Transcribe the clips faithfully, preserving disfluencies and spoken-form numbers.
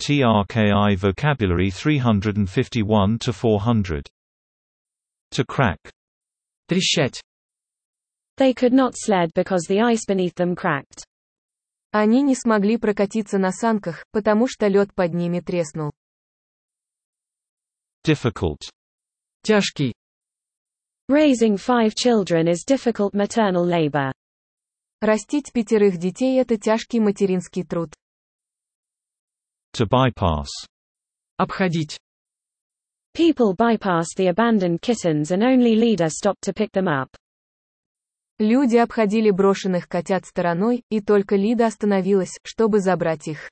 T R K I vocabulary three fifty-one to four hundred. To crack. Трещать. They could not sled because the ice beneath them cracked. Они не смогли прокатиться на санках, потому что лед под ними треснул. Difficult. Тяжкий. Raising five children is difficult maternal labor. Растить пятерых детей – это тяжкий материнский труд. To bypass. Обходить. People bypassed the abandoned kittens and only Lida stopped to pick them up. Люди обходили брошенных котят стороной, и только Лида остановилась, чтобы забрать их.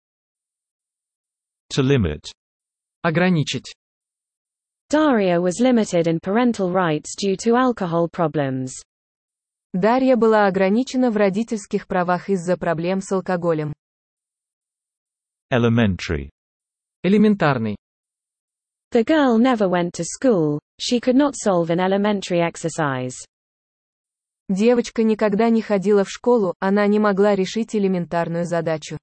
To limit. Ограничить. Daria was limited in parental rights due to alcohol problems. Дарья была ограничена в родительских правах из-за проблем с алкоголем. Elementary. Элементарный. The girl never went to school, she could not solve an elementary exercise. Девочка никогда не ходила в школу, она не могла решить элементарную задачу.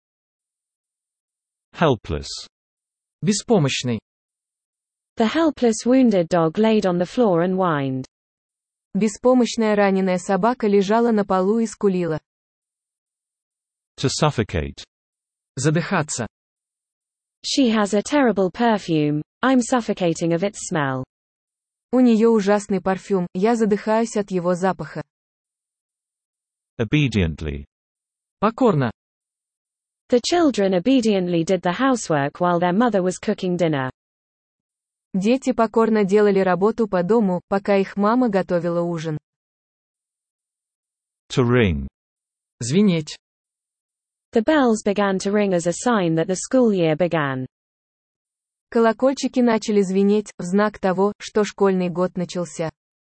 Helpless. Беспомощный. The helpless wounded dog laid on the floor and whined. Беспомощная раненая собака лежала на полу и скулила. To suffocate. Задыхаться. She has a terrible perfume, I'm suffocating of its smell. У нее ужасный парфюм, я задыхаюсь от его запаха. Obediently. Покорно. The children obediently did the housework while their mother was cooking dinner. Дети покорно делали работу по дому, пока их мама готовила ужин. To ring. Звенеть. The bells began to ring as a sign that the school year began. Колокольчики начали звенеть, в знак того, что школьный год начался.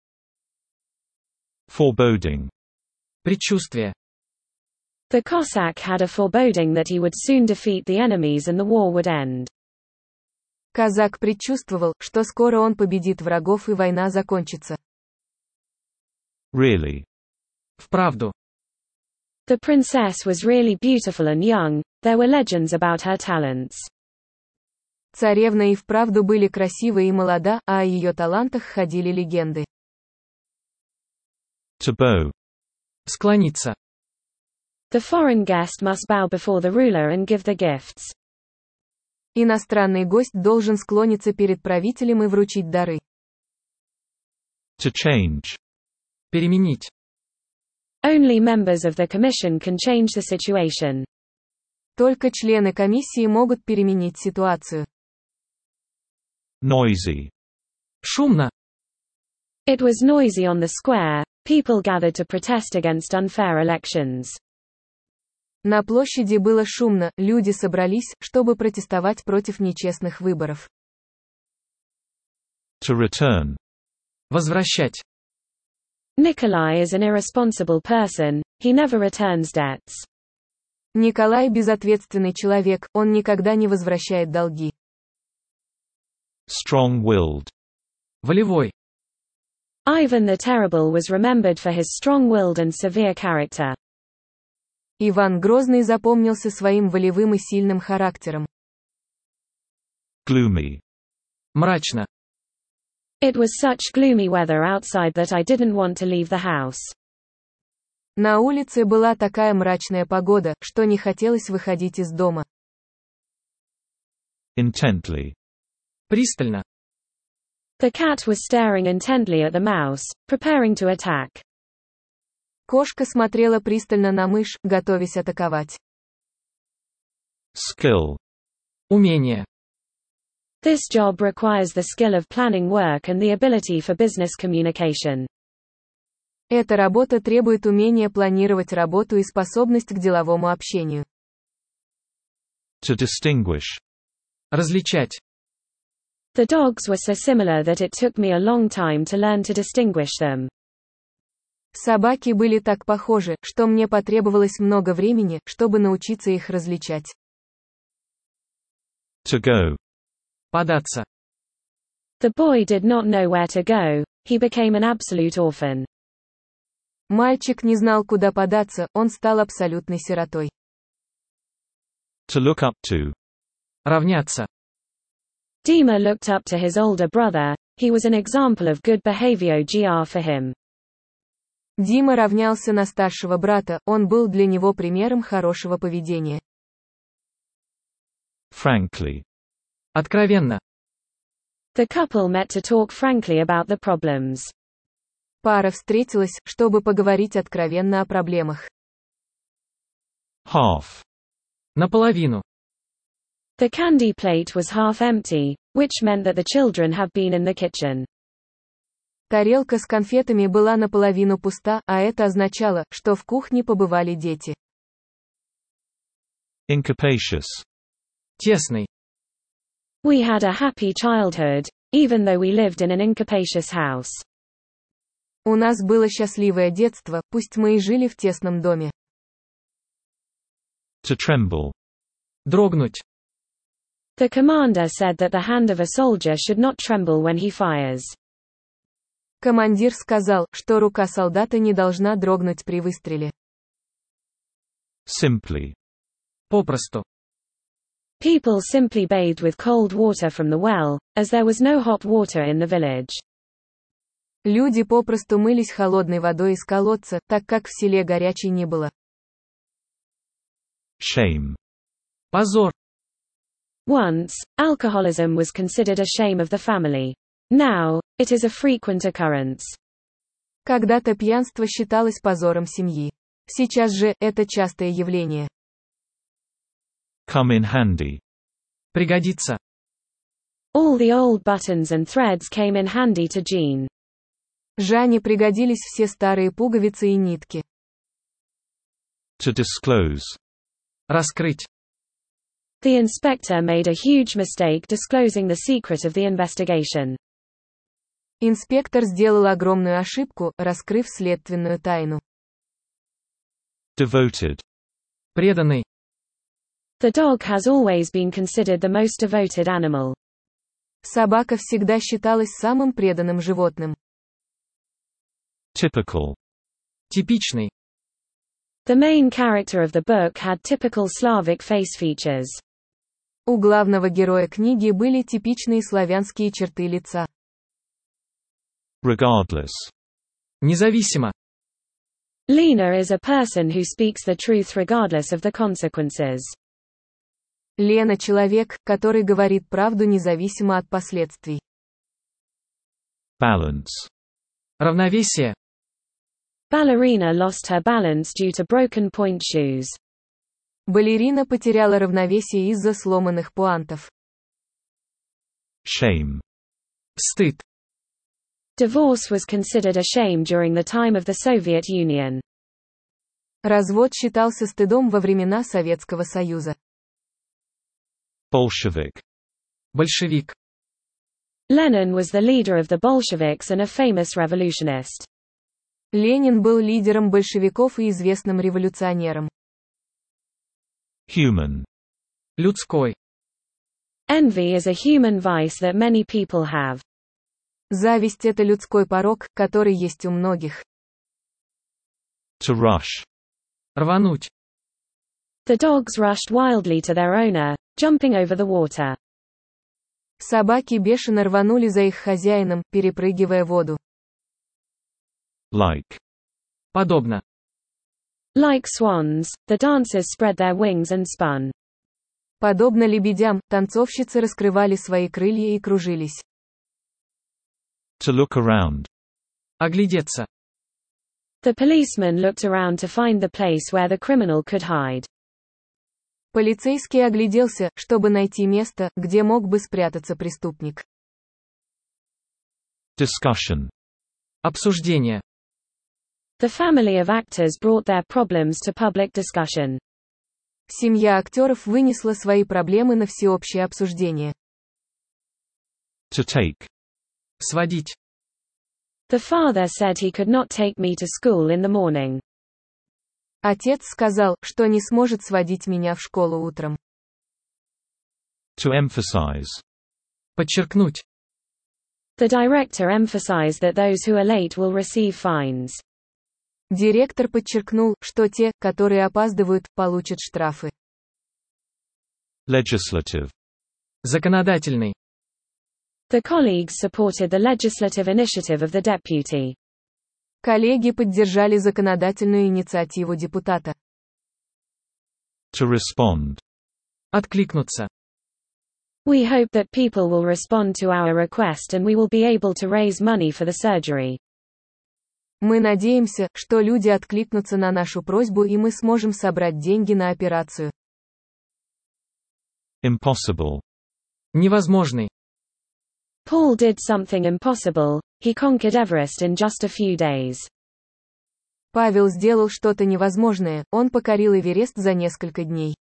Foreboding. Предчувствие. The Cossack had a foreboding that he would soon defeat the enemies and the war would end. Казак предчувствовал, что скоро он победит врагов и война закончится. Really. Вправду. The princess was really beautiful and young, there were legends about her talents. Царевна и вправду были красивы и молода, а о ее талантах ходили легенды. To bow. Склониться. The foreign guest must bow before the ruler and give the gifts. Иностранный гость должен склониться перед правителем и вручить дары. To change. Переменить. Only members of the commission can change the situation. Только члены комиссии могут переменить ситуацию. Noisy. Шумно. It was noisy on the square, people gathered to protest against unfair elections. На площади было шумно, люди собрались, чтобы протестовать против нечестных выборов. To return. Возвращать. Nikolai is an irresponsible person, he never returns debts. Николай безответственный человек, он никогда не возвращает долги. Strong-willed. Волевой. Ivan the Terrible was remembered for his strong-willed and severe character. Иван Грозный запомнился своим волевым и сильным характером. Gloomy. Мрачно. It was such gloomy weather outside that I didn't want to leave the house. На улице была такая мрачная погода, что не хотелось выходить из дома. Intently. Пристально. The cat was staring intently at the mouse, preparing to attack. Кошка смотрела пристально на мышь, готовясь атаковать. Skill. Умение. This job requires the skill of planning work and the ability for business communication. Эта работа требует умения планировать работу и способность к деловому общению. To distinguish. Различать. The dogs were so similar that it took me a long time to learn to distinguish them. Собаки были так похожи, что мне потребовалось много времени, чтобы научиться их различать. To go. Податься. The boy did not know where to go, he became an absolute orphan. Мальчик не знал, куда податься, он стал абсолютной сиротой. To look up to. Равняться. Dima looked up to his older brother, he was an example of good behavior gr for him. Дима равнялся на старшего брата, он был для него примером хорошего поведения. Frankly. Откровенно. The couple met to talk frankly about the problems. Пара встретилась, чтобы поговорить откровенно о проблемах. Half. Наполовину. The candy plate was half empty, which meant that the children have been in the kitchen. Тарелка с конфетами была наполовину пуста, а это означало, что в кухне побывали дети. Incapacious. Тесный. We had a happy childhood, even though we lived in an incapacious house. У нас было счастливое детство, пусть мы и жили в тесном доме. To tremble. Дрогнуть. The commander said that the hand of a soldier should not tremble when he fires. Командир сказал, что рука солдата не должна дрогнуть при выстреле. Simply. Попросту. People simply bathed with cold water from the well, as there was no hot water in the village. Люди попросту мылись холодной водой из колодца, так как в селе горячей не было. Shame. Позор. Once, alcoholism was considered a shame of the family. Now, it is a frequent occurrence. Когда-то пьянство считалось позором семьи. Сейчас же, это частое явление. Come in handy. Пригодится. All the old buttons and threads came in handy to Jean. Жанне пригодились все старые пуговицы и нитки. To disclose. Раскрыть. The inspector made a huge mistake disclosing the secret of the investigation. Инспектор сделал огромную ошибку, раскрыв следственную тайну. Devoted. Преданный. The dog has always been considered the most devoted animal. Собака всегда считалась самым преданным животным. Typical. Типичный. The main character of the book had typical Slavic face features. У главного героя книги были типичные славянские черты лица. Regardless. Независимо. Lena is a person who speaks the truth regardless of the consequences. Лена – человек, который говорит правду независимо от последствий. Balance. Равновесие. Ballerina lost her balance due to broken point shoes. Балерина потеряла равновесие из-за сломанных пуантов. Shame. Стыд. Divorce was considered a shame during the time of the Soviet Union. Развод считался стыдом во времена Советского Союза. Bolshevik. Большевик. Lenin was the leader of the Bolsheviks and a famous revolutionist. Ленин был лидером большевиков и известным революционером. Human. Людской. Envy is a human vice that many people have. Зависть – это людской порок, который есть у многих. To rush. Рвануть. The dogs rushed wildly to their owner, jumping over the water. Собаки бешено рванули за их хозяином, перепрыгивая воду. Like. Подобно. Like swans, the dancers spread their wings and spun. Подобно лебедям, танцовщицы раскрывали свои крылья и кружились. To look around. Оглядеться. The policeman looked around to find the place where the criminal could hide. Полицейский огляделся, чтобы найти место, где мог бы спрятаться преступник. Discussion. Обсуждение. The family of actors brought their problems to public discussion. Семья актеров вынесла свои проблемы на всеобщее обсуждение. To take. Сводить. The father said he could not take me to school in the morning. Отец сказал, что не сможет сводить меня в школу утром. To emphasize. Подчеркнуть. The director emphasized that those who are late will receive fines. Директор подчеркнул, что те, которые опаздывают, получат штрафы. Legislative. Законодательный. The colleagues supported the legislative initiative of the deputy. Коллеги поддержали законодательную инициативу депутата. To respond. Откликнуться. We hope that people will respond to our request and we will be able to raise money for the surgery. Мы надеемся, что люди откликнутся на нашу просьбу и мы сможем собрать деньги на операцию. Impossible. Невозможный. Paul did something impossible, he conquered Everest in just a few days. Павел сделал что-то невозможное, он покорил Эверест за несколько дней.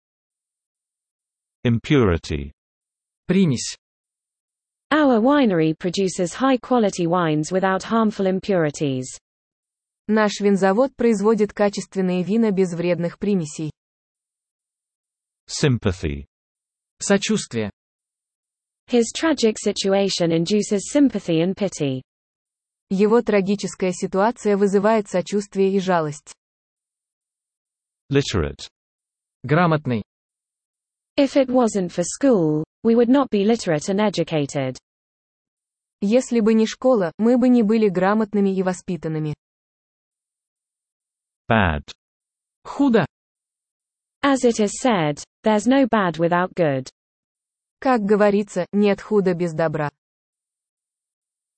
Impurity. Примесь. Our winery produces high-quality wines without harmful impurities. Наш винзавод производит качественные вина без вредных примесей. Sympathy. Сочувствие. His tragic situation induces sympathy and pity. Его трагическая ситуация вызывает сочувствие и жалость. Literate. Грамотный. If it wasn't for school, we would not be literate and educated. Если бы не школа, мы бы не были грамотными и воспитанными. Bad. Худо. As it is said, there's no bad without good. Как говорится, нет худа без добра.